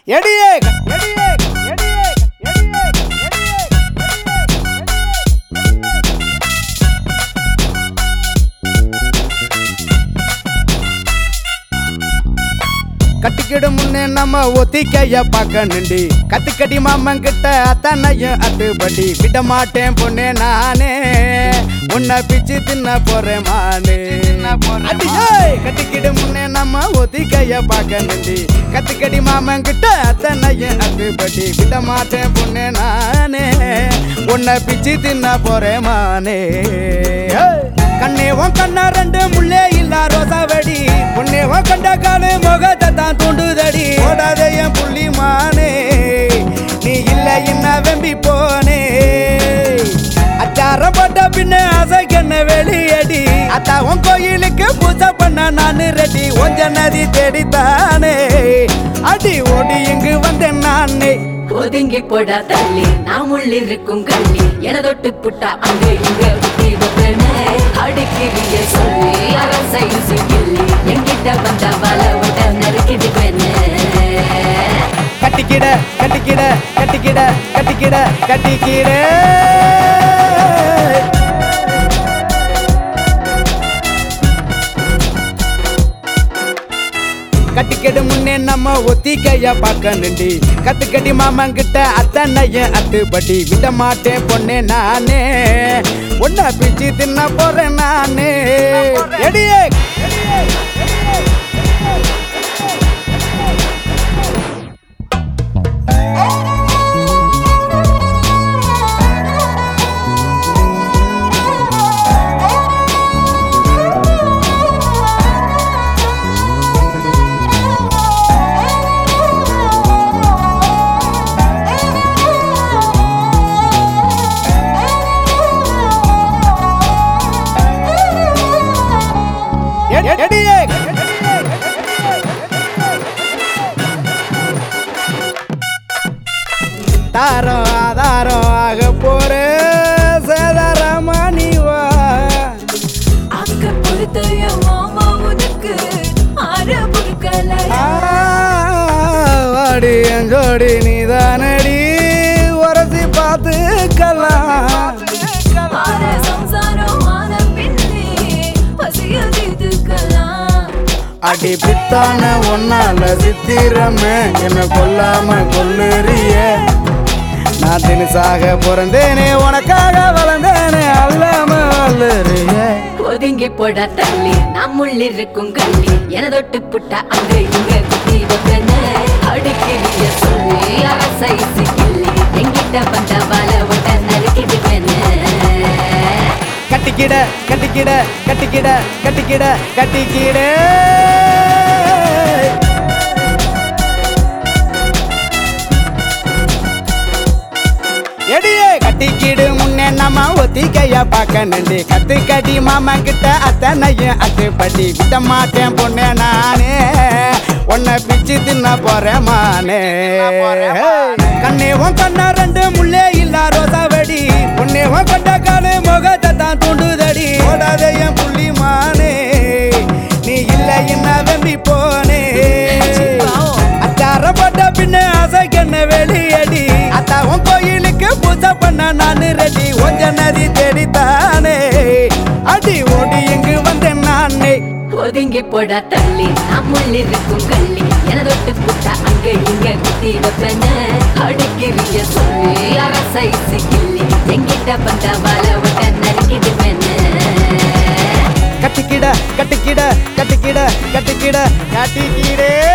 எடியே எடியே எடியே கட்டிக்கிடு முன்னே நம்ம ஒத்திக்கைய பார்க்க நிண்டி கத்துக்கடி மாமன் கிட்ட அத்தனையும் அத்துப்படி விட மாட்டேன் பொண்ணே நானே உன்னை பிச்சு தின்ன போறேன் மானே கட்டிக்கிடு முன்னே நம்ம ஒத்திக்கைய பார்க்க நிண்டி கத்துக்கடி மாமன் கிட்ட அத்தனையும் அத்துப்படி விட மாட்டேன் பொண்ணே நானே உன்னை பிச்சு தின்ன போறேன் மானே கண்ணே உன் கண்ணா ரெண்டு முள்ளே இல்ல ரோசாவடி உன்னே உன் கண்ட காலு முகத்தை தான் தூண்டுதடி ஓடாத என் புள்ளி மானே நீ இல்ல என்ன வெம்பி போனே அச்சாரம் போட்ட பின்ன அசைக்கண்ண வெளியடி அத்தா உன் கோயிலுக்கு பூஜை பண்ண நானு ரெடி ஒஞ்ச நதி தேடித்தானே அடி ஓடி இங்கு வந்தேன் நானே ஒதுங்கி போடா தள்ளி நாம் உள்ளிருக்கும் கள்ளி என தொட்டு புட்டா அங்க இங்க அடிக்கிறிய சொல்லி அரசை கிள்ளி என்கிட்ட வந்த வள விட நறுக்கிட்டு கட்டிக்கிட கட்டிக்கிட கட்டிக்கிட கட்டிக்கிட கட்டிக்கிட கட்டிக்கிடு முன்னே நம்ம ஒத்திக்கைய பார்க்க நிண்டி கத்துக்கடி மாமன் கிட்ட அத்தனையும் அத்துப்படி விட மாட்டேன் பொண்ணே நானே உன்னை பிச்சு தின்ன போறேன் நானே எடியே தாரம் ஆதாரம் ஆக போற சேதாரமா நீவா அக்க பொறுத்தைய மாமா உனக்கு வாடி எஞ்சோடி நீதானடி உரசி பார்த்துக்கலாம் அடி பித்தான ஒன்னால சித்திரமே என்ன கொல்லாம கொல்லுறிய நான் தினசாக பிறந்தேனே உனக்காக வளர்ந்தேனே அல்லாம வல்லுறிய ஒதுங்கி போட தள்ளி நாம் உள்ளிருக்கும் கள்ளி என தொட்டு புட்டா அங்க இங்க குத்தி அடிக்கிறிய சொல்லி அரசை கிள்ளி என்கிட்ட வந்த வள விட நறுக்கிட்டு கட்டிக்கிட கட்டிக்கிட கட்டிக்கிட கட்டிக்கிட கட்டிக்கிட எடியே கட்டிக்கிடு முன்னே நம்ம ஒத்திக்கைய பார்க்க நின்று கத்துக்கடி மாமா கிட்ட அத்தனையும் அத்துப்படி விட மாட்டேன் பொண்ணே நானே உன்னை பிச்சு தின்ன போறேன் மானே கண்ணே உன் கண்ணா ரெண்டு முள்ளே இல்ல ரோசாவடி உன்னே உன் கண்ட காலு முகத்தை தான் தூண்டுதடி ஓடாத என் புள்ளி மானே நீ இல்ல என்ன வெம்பி போனே அச்சாரம் போட்ட பின்ன அசைக்கண்ண வெளியடி அத்தா உன் கோயிலுக்கு பூஜை பண்ண நானு ரெடி ஒஞ்ச நதி தேடித்தானே அடி ஓடி இங்கு வந்தேன் நானே ஒதுங்கி போடா தள்ளி நாம் உள்ளிருக்கும் கள்ளி என தொட்டு புட்டா அங்க இங்க குத்தி அடிக்கிறிய சொல்லி அரசை கிள்ளி என்கிட்ட வந்த வள விட நறுக்கிட்டு கட்டிக்கிட கட்டிக்கிட கட்டிக்கிட கட்டிக்கிட கட்டிக்கிடே